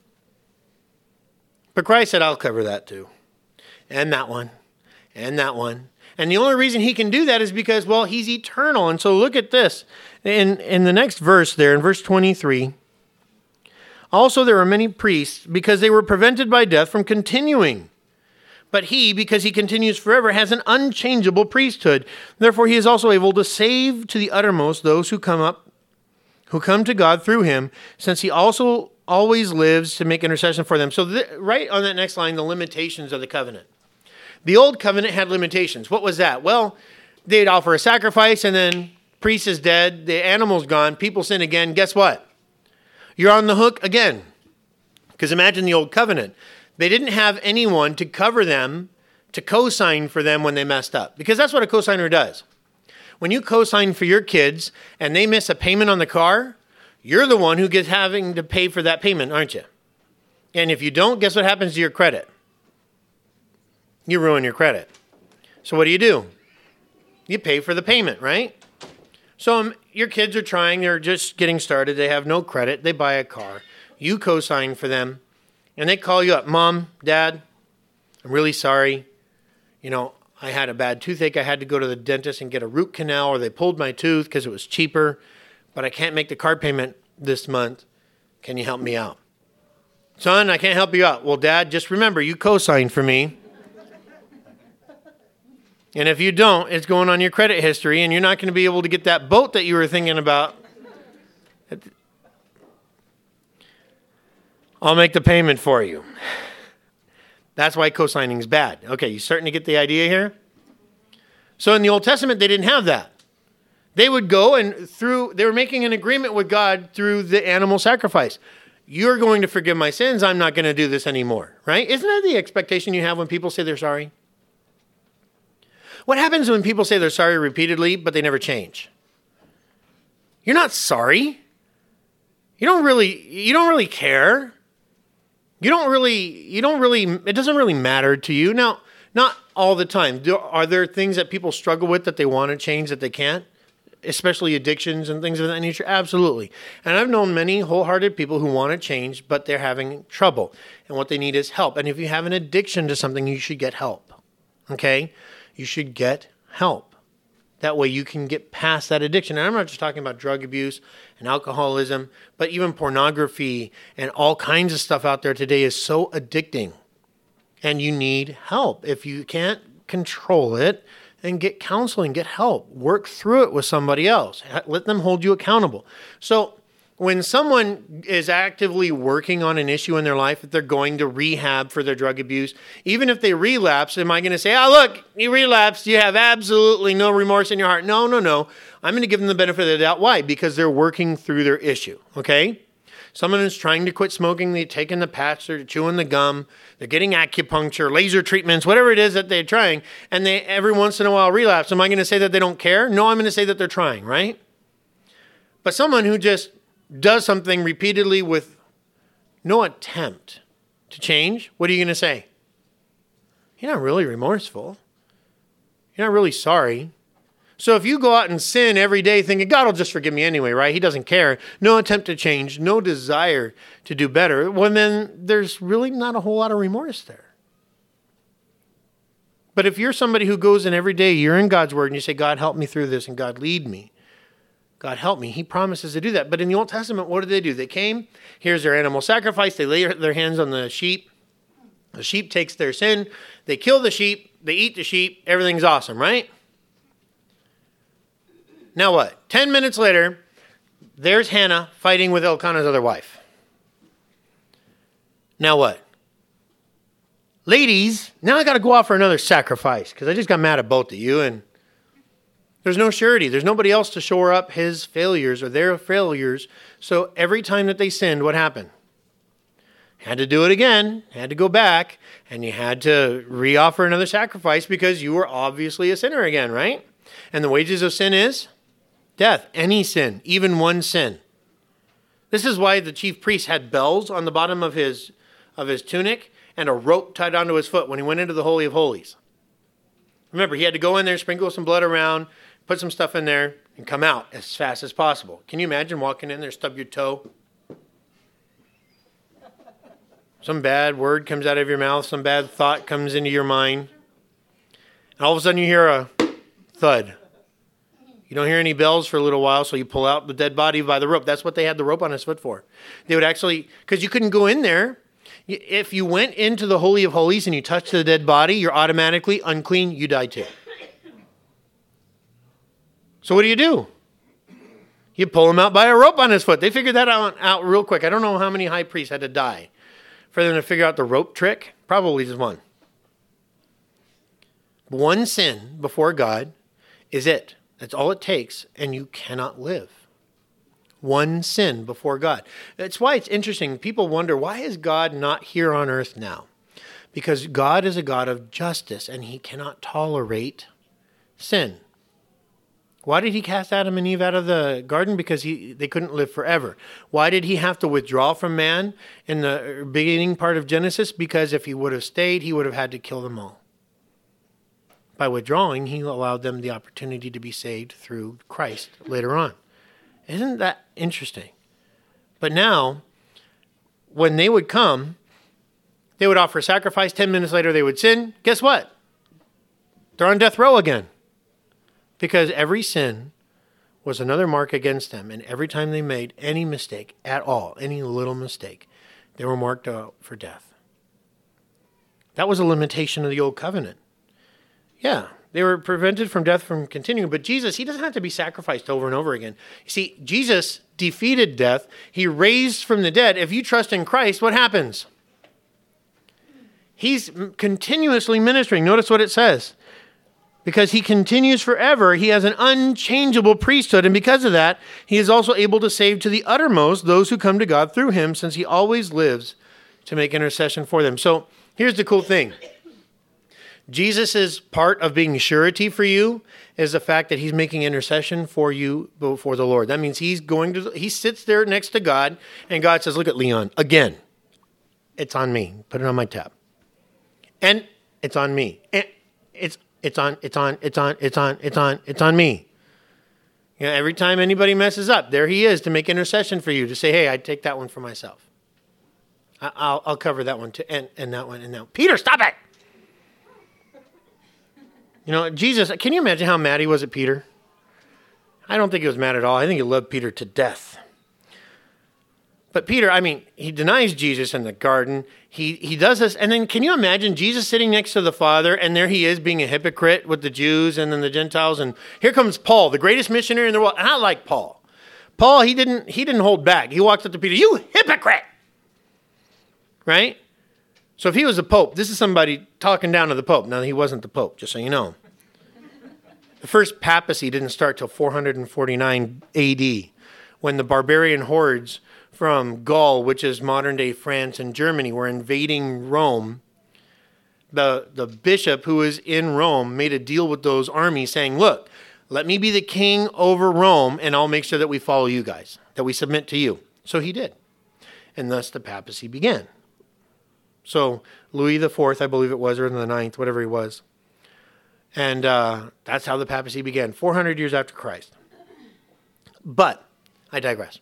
But Christ said, I'll cover that too. And that one. And that one. And the only reason he can do that is because, well, he's eternal. And so look at this. In, in the next verse there, in verse twenty-three, also there are many priests, because they were prevented by death from continuing. But he, because he continues forever, has an unchangeable priesthood. Therefore, he is also able to save to the uttermost those who come up, who come to God through him, since he also always lives to make intercession for them. So th- right on that next line, the limitations of the covenant. The old covenant had limitations. What was that? Well, they'd offer a sacrifice, and then priest is dead, the animal's gone, people sin again. Guess what? You're on the hook again. Because imagine the old covenant. They didn't have anyone to cover them, to co-sign for them when they messed up. Because that's what a co-signer does. When you co-sign for your kids and they miss a payment on the car, you're the one who gets having to pay for that payment, aren't you? And if you don't, guess what happens to your credit? You ruin your credit. So what do you do? You pay for the payment, right? So um, your kids are trying, they're just getting started, they have no credit, they buy a car. You co-sign for them. And they call you up, Mom, Dad, I'm really sorry. You know, I had a bad toothache. I had to go to the dentist and get a root canal, or they pulled my tooth because it was cheaper, but I can't make the car payment this month. Can you help me out? Son, I can't help you out. Well, Dad, just remember, you co-signed for me. And if you don't, it's going on your credit history, and you're not going to be able to get that boat that you were thinking about. I'll make the payment for you. That's why co-signing is bad. Okay, you starting to get the idea here? So in the Old Testament, they didn't have that. They would go and through, they were making an agreement with God through the animal sacrifice. You're going to forgive my sins. I'm not going to do this anymore, right? Isn't that the expectation you have when people say they're sorry? What happens when people say they're sorry repeatedly, but they never change? You're not sorry. You don't really, you don't really care. You don't really, you don't really, it doesn't really matter to you. Now, not all the time. Do, are there things that people struggle with that they want to change that they can't? Especially addictions and things of that nature? Absolutely. And I've known many wholehearted people who want to change, but they're having trouble. And what they need is help. And if you have an addiction to something, you should get help. Okay? You should get help. That way you can get past that addiction. And I'm not just talking about drug abuse and alcoholism, but even pornography and all kinds of stuff out there today is so addicting. And you need help. If you can't control it, then get counseling, get help. Work through it with somebody else. Let them hold you accountable. So when someone is actively working on an issue in their life, that they're going to rehab for their drug abuse, even if they relapse, am I going to say, oh, look, you relapsed, you have absolutely no remorse in your heart? No, no, no. I'm going to give them the benefit of the doubt. Why? Because they're working through their issue, okay? Someone is trying to quit smoking, they're taking the patch, they're chewing the gum, they're getting acupuncture, laser treatments, whatever it is that they're trying, and they every once in a while relapse. Am I going to say that they don't care? No, I'm going to say that they're trying, right? But someone who just does something repeatedly with no attempt to change, what are you going to say? You're not really remorseful. You're not really sorry. So if you go out and sin every day thinking, God will just forgive me anyway, right? He doesn't care. No attempt to change, no desire to do better. Well, then there's really not a whole lot of remorse there. But if you're somebody who goes in every day, you're in God's word and you say, God, help me through this and God, lead me. God, help me. He promises to do that. But in the Old Testament, what did they do? They came, here's their animal sacrifice. They lay their hands on the sheep. The sheep takes their sin. They kill the sheep. They eat the sheep. Everything's awesome, right? Now what? Ten minutes later, there's Hannah fighting with Elkanah's other wife. Now what? Ladies, now I got to go out for another sacrifice because I just got mad at both of you and there's no surety. There's nobody else to shore up his failures or their failures. So every time that they sinned, what happened? Had to do it again, had to go back, and you had to re-offer another sacrifice because you were obviously a sinner again, right? And the wages of sin is death. Any sin, even one sin. This is why the chief priest had bells on the bottom of his of his tunic and a rope tied onto his foot when he went into the Holy of Holies. Remember, he had to go in there, sprinkle some blood around, put some stuff in there, and come out as fast as possible. Can you imagine walking in there, stub your toe? Some bad word comes out of your mouth, some bad thought comes into your mind, and all of a sudden you hear a thud. You don't hear any bells for a little while, so you pull out the dead body by the rope. That's what they had the rope on his foot for. They would actually, because you couldn't go in there. If you went into the Holy of Holies and you touched the dead body, you're automatically unclean, you die too. So what do you do? You pull him out by a rope on his foot. They figured that out, out real quick. I don't know how many high priests had to die for them to figure out the rope trick. Probably just one. One sin before God is it. That's all it takes, and you cannot live. One sin before God. That's why it's interesting. People wonder, why is God not here on earth now? Because God is a God of justice, and he cannot tolerate sin. Why did he cast Adam and Eve out of the garden? Because he, they couldn't live forever. Why did he have to withdraw from man in the beginning part of Genesis? Because if he would have stayed, he would have had to kill them all. By withdrawing, he allowed them the opportunity to be saved through Christ later on. Isn't that interesting? But now, when they would come, they would offer a sacrifice. Ten minutes later, they would sin. Guess what? They're on death row again. Because every sin was another mark against them. And every time they made any mistake at all, any little mistake, they were marked out for death. That was a limitation of the old covenant. Yeah, they were prevented from death from continuing. But Jesus, he doesn't have to be sacrificed over and over again. You see, Jesus defeated death. He raised from the dead. If you trust in Christ, what happens? He's continuously ministering. Notice what it says. Because he continues forever, he has an unchangeable priesthood. And because of that, he is also able to save to the uttermost those who come to God through him, since he always lives to make intercession for them. So here's the cool thing. Jesus' part of being surety for you is the fact that he's making intercession for you before the Lord. That means he's going to, he sits there next to God, and God says, look at Leon, again, it's on me. Put it on my tab. And it's on me. And it's It's on, it's on, it's on, it's on, it's on, it's on me. You know, every time anybody messes up, there he is to make intercession for you, to say, hey, I'd take that one for myself. I, I'll, I'll cover that one too, and, and that one, and that. Peter, stop it! You know, Jesus, can you imagine how mad he was at Peter? I don't think he was mad at all. I think he loved Peter to death. But Peter, I mean, he denies Jesus in the garden. He he does this. And then can you imagine Jesus sitting next to the Father, and there he is being a hypocrite with the Jews and then the Gentiles. And here comes Paul, the greatest missionary in the world. And I like Paul. Paul, he didn't he didn't hold back. He walked up to Peter, you hypocrite! Right? So if he was the Pope, this is somebody talking down to the Pope. Now, he wasn't the Pope, just so you know. The first papacy didn't start till four forty-nine A D, when the barbarian hordes from Gaul, which is modern-day France and Germany, were invading Rome. The, the bishop who was in Rome made a deal with those armies saying, look, let me be the king over Rome, and I'll make sure that we follow you guys, that we submit to you. So he did. And thus the papacy began. So Louis the Fourth, I believe it was, or the Ninth, whatever he was. And uh, that's how the papacy began, four hundred years after Christ. But I digress.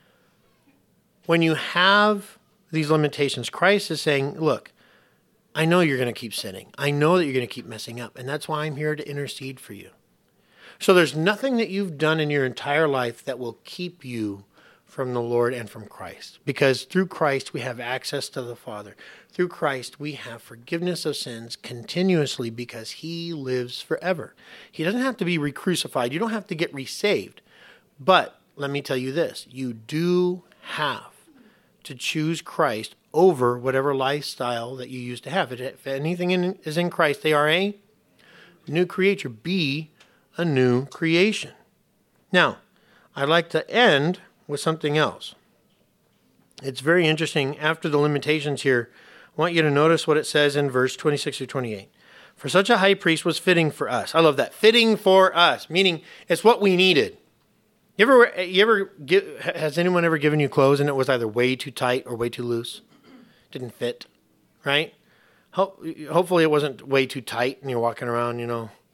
When you have these limitations, Christ is saying, look, I know you're going to keep sinning. I know that you're going to keep messing up. And that's why I'm here to intercede for you. So there's nothing that you've done in your entire life that will keep you from the Lord and from Christ. Because through Christ, we have access to the Father. Through Christ, we have forgiveness of sins continuously because he lives forever. He doesn't have to be re-crucified. You don't have to get resaved. But let me tell you this, you do have to choose Christ over whatever lifestyle that you used to have. If anything in, is in Christ, they are a new creature. Be a new creation. Now, I'd like to end with something else. It's very interesting. After the limitations here, I want you to notice what it says in verse twenty-six through twenty-eight. For such a high priest was fitting for us. I love that. Fitting for us, meaning it's what we needed. You ever, you ever give, has anyone ever given you clothes and it was either way too tight or way too loose? Didn't fit, right? Ho- hopefully it wasn't way too tight and you're walking around, you know,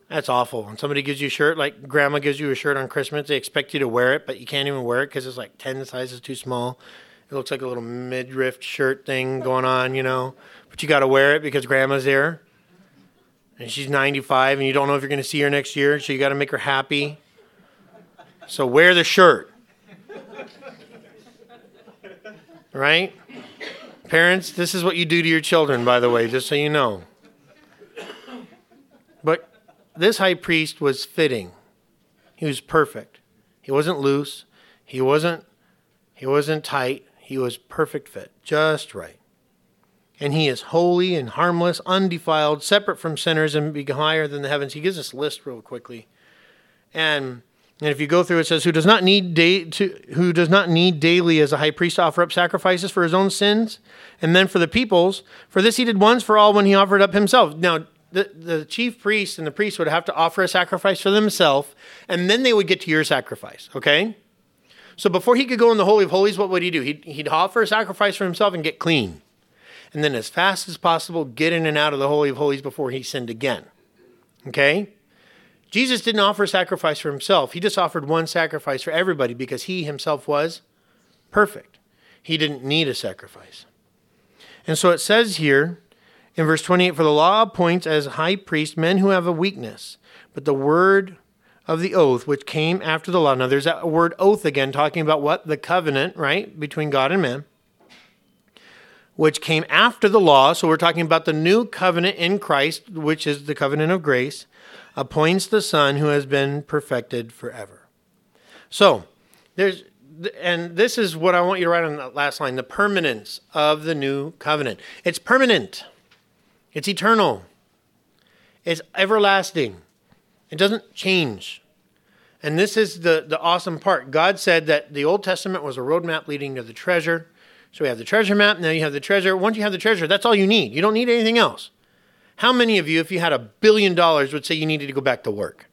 That's awful. When somebody gives you a shirt, like grandma gives you a shirt on Christmas, they expect you to wear it, but you can't even wear it because it's like ten sizes too small. It looks like a little midriff shirt thing going on, you know. But you got to wear it because grandma's there. And she's ninety-five, and you don't know if you're going to see her next year, so you got to make her happy. So wear the shirt. Right? Parents, this is what you do to your children, by the way, just so you know. But this high priest was fitting. He was perfect. He wasn't loose. He wasn't he wasn't tight. He was perfect fit, just right. And he is holy and harmless, undefiled, separate from sinners, and be higher than the heavens. He gives us a list real quickly. And and if you go through, it says, who does not need da- to, who does not need daily as a high priest to offer up sacrifices for his own sins, and then for the people's. For this he did once for all when he offered up himself. Now, the, the chief priest and the priest would have to offer a sacrifice for themselves, and then they would get to your sacrifice, okay? So before he could go in the Holy of Holies, what would he do? He'd, he'd offer a sacrifice for himself and get clean. And then as fast as possible, get in and out of the Holy of Holies before he sinned again, okay? Jesus didn't offer a sacrifice for himself. He just offered one sacrifice for everybody because he himself was perfect. He didn't need a sacrifice. And so it says here in verse twenty-eight, for the law appoints as high priest men who have a weakness, but the word of the oath which came after the law. Now there's that word oath again, talking about what? The covenant, right, between God and man, which came after the law. So we're talking about the new covenant in Christ, which is the covenant of grace, appoints the Son who has been perfected forever. So, there's, and this is what I want you to write on that last line, the permanence of the new covenant. It's permanent. It's eternal. It's everlasting. It doesn't change. And this is the, the awesome part. God said that the Old Testament was a roadmap leading to the treasure. So we have the treasure map, now you have the treasure. Once you have the treasure, that's all you need. You don't need anything else. How many of you, if you had a billion dollars, would say you needed to go back to work?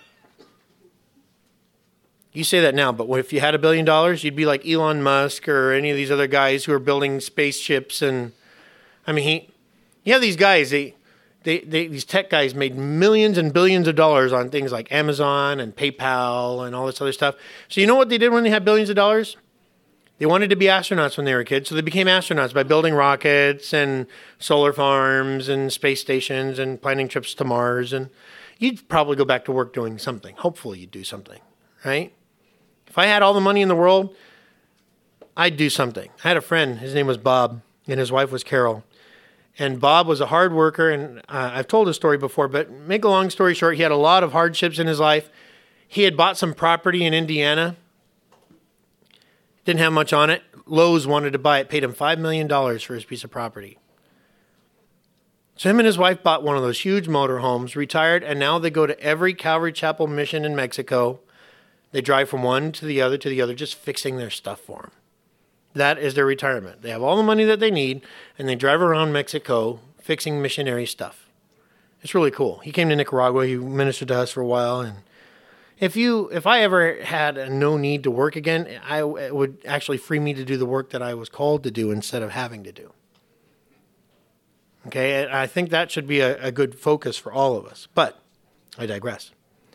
You say that now, but if you had a billion dollars, you'd be like Elon Musk or any of these other guys who are building spaceships. And I mean, he, you have these guys, they, they, they, these tech guys made millions and billions of dollars on things like Amazon and PayPal and all this other stuff. So you know what they did when they had billions of dollars? They wanted to be astronauts when they were kids, so they became astronauts by building rockets and solar farms and space stations and planning trips to Mars. And you'd probably go back to work doing something. Hopefully you'd do something, right? If I had all the money in the world, I'd do something. I had a friend, his name was Bob, and his wife was Carol. And Bob was a hard worker, and uh, I've told his story before, but make a long story short, he had a lot of hardships in his life. He had bought some property in Indiana. Didn't have much on it. Lowe's wanted to buy it, paid him five million dollars for his piece of property. So him and his wife bought one of those huge motorhomes, retired, and now they go to every Calvary Chapel mission in Mexico. They drive from one to the other to the other, just fixing their stuff for them. That is their retirement. They have all the money that they need, and they drive around Mexico fixing missionary stuff. It's really cool. He came to Nicaragua. He ministered to us for a while, and If you, if I ever had a no need to work again, I, it would actually free me to do the work that I was called to do instead of having to do. Okay, I think that should be a, a good focus for all of us. But I digress.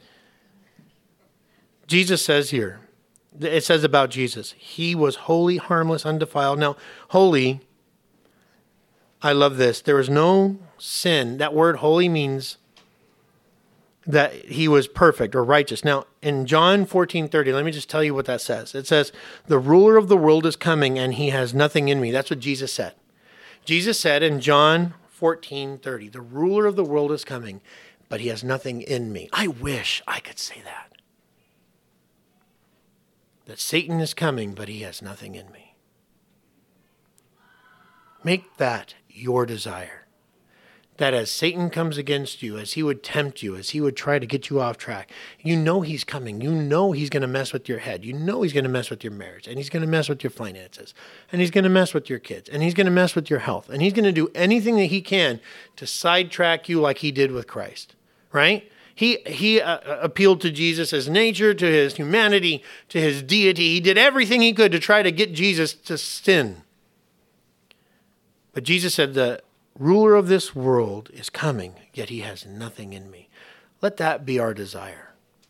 Jesus says here, it says about Jesus, he was holy, harmless, undefiled. Now, holy, I love this. There was no sin. That word holy means that he was perfect or righteous. Now, in John fourteen thirty, let me just tell you what that says. It says, the ruler of the world is coming and he has nothing in me. That's what Jesus said. Jesus said in John fourteen thirty, the ruler of the world is coming, but he has nothing in me. I wish I could say that. That Satan is coming, but he has nothing in me. Make that your desire. That as Satan comes against you, as he would tempt you, as he would try to get you off track, you know he's coming. You know he's going to mess with your head. You know he's going to mess with your marriage, and he's going to mess with your finances, and he's going to mess with your kids, and he's going to mess with your health, and he's going to do anything that he can to sidetrack you like he did with Christ, right? He he uh, appealed to Jesus' nature, to his humanity, to his deity. He did everything he could to try to get Jesus to sin. But Jesus said, the ruler of this world is coming, yet he has nothing in me. Let that be our desire.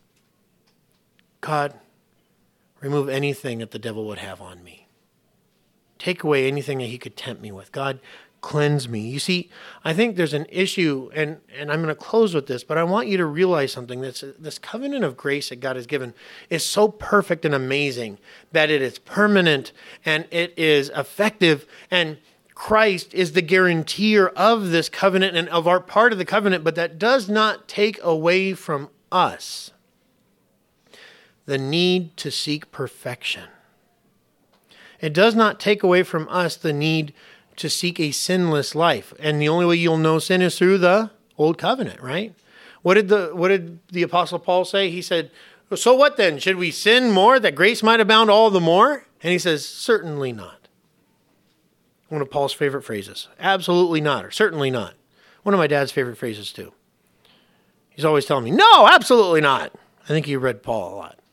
God, remove anything that the devil would have on me. Take away anything that he could tempt me with. God, cleanse me. You see, I think there's an issue, and, and I'm going to close with this, but I want you to realize something. That's, this covenant of grace that God has given is so perfect and amazing that it is permanent and it is effective, and Christ is the guarantor of this covenant and of our part of the covenant, but that does not take away from us the need to seek perfection. It does not take away from us the need to seek a sinless life. And the only way you'll know sin is through the old covenant, right? What did the what did the Apostle Paul say? He said, so what then? Should we sin more that grace might abound all the more? And he says, certainly not. One of Paul's favorite phrases. Absolutely not, or certainly not. One of my dad's favorite phrases too. He's always telling me, no, absolutely not. I think he read Paul a lot.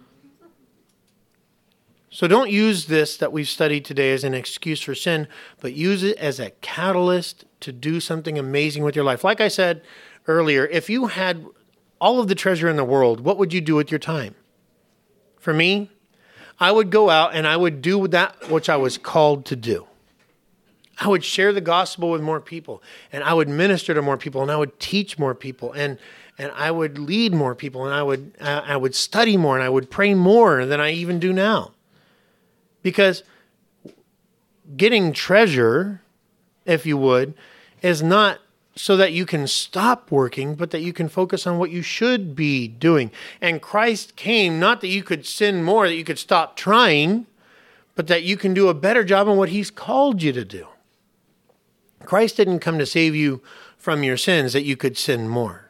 So don't use this that we've studied today as an excuse for sin, but use it as a catalyst to do something amazing with your life. Like I said earlier, if you had all of the treasure in the world, what would you do with your time? For me, I would go out and I would do that which I was called to do. I would share the gospel with more people, and I would minister to more people, and I would teach more people, and and I would lead more people, and I would I would study more, and I would pray more than I even do now. Because getting treasure, if you would, is not so that you can stop working, but that you can focus on what you should be doing. And Christ came not that you could sin more, that you could stop trying, but that you can do a better job on what he's called you to do. Christ didn't come to save you from your sins that you could sin more.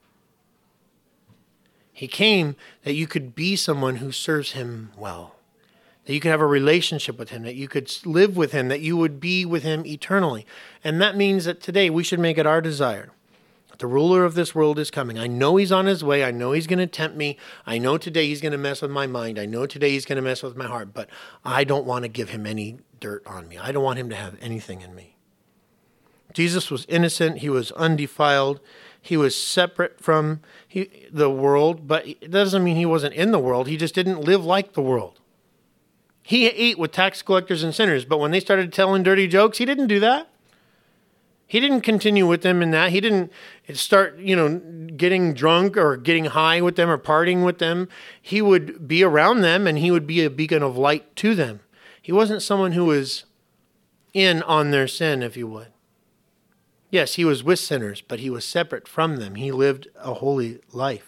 He came that you could be someone who serves him well. That you could have a relationship with him, that you could live with him, that you would be with him eternally. And that means that today we should make it our desire. The ruler of this world is coming. I know he's on his way. I know he's going to tempt me. I know today he's going to mess with my mind. I know today he's going to mess with my heart. But I don't want to give him any dirt on me. I don't want him to have anything in me. Jesus was innocent. He was undefiled. He was separate from he, the world. But it doesn't mean he wasn't in the world. He just didn't live like the world. He ate with tax collectors and sinners, but when they started telling dirty jokes, he didn't do that. He didn't continue with them in that. He didn't start, you know, getting drunk or getting high with them or partying with them. He would be around them and he would be a beacon of light to them. He wasn't someone who was in on their sin, if you would. Yes, he was with sinners, but he was separate from them. He lived a holy life.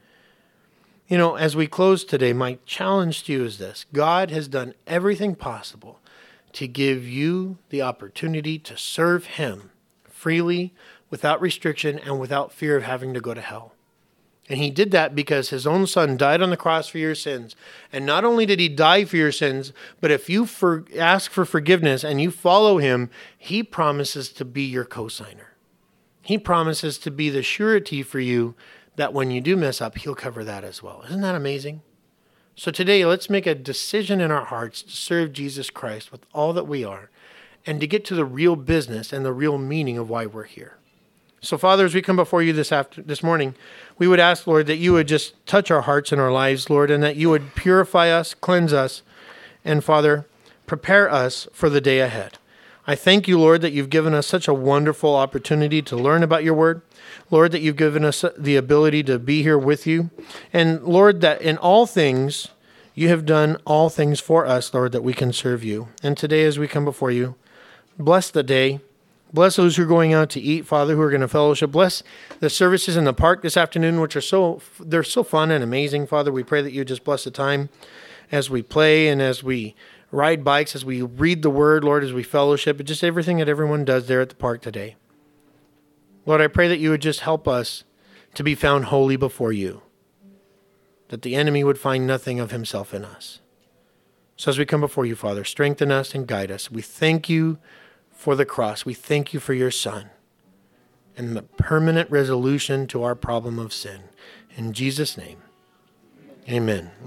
You know, as we close today, my challenge to you is this. God has done everything possible to give you the opportunity to serve him freely, without restriction, and without fear of having to go to hell. And he did that because his own son died on the cross for your sins. And not only did he die for your sins, but if you for, ask for forgiveness and you follow him, he promises to be your cosigner. He promises to be the surety for you that when you do mess up, he'll cover that as well. Isn't that amazing? So today, let's make a decision in our hearts to serve Jesus Christ with all that we are and to get to the real business and the real meaning of why we're here. So, Father, as we come before you this after this morning, we would ask, Lord, that you would just touch our hearts and our lives, Lord, and that you would purify us, cleanse us, and, Father, prepare us for the day ahead. I thank you, Lord, that you've given us such a wonderful opportunity to learn about your word. Lord, that you've given us the ability to be here with you. And Lord, that in all things, you have done all things for us, Lord, that we can serve you. And today, as we come before you, bless the day. Bless those who are going out to eat, Father, who are going to fellowship. Bless the services in the park this afternoon, which are so, they're so fun and amazing, Father. We pray that you just bless the time as we play and as we ride bikes, as we read the word, Lord, as we fellowship, and just everything that everyone does there at the park today. Lord, I pray that you would just help us to be found holy before you, that the enemy would find nothing of himself in us. So as we come before you, Father, strengthen us and guide us. We thank you for the cross. We thank you for your Son and the permanent resolution to our problem of sin. In Jesus' name, amen.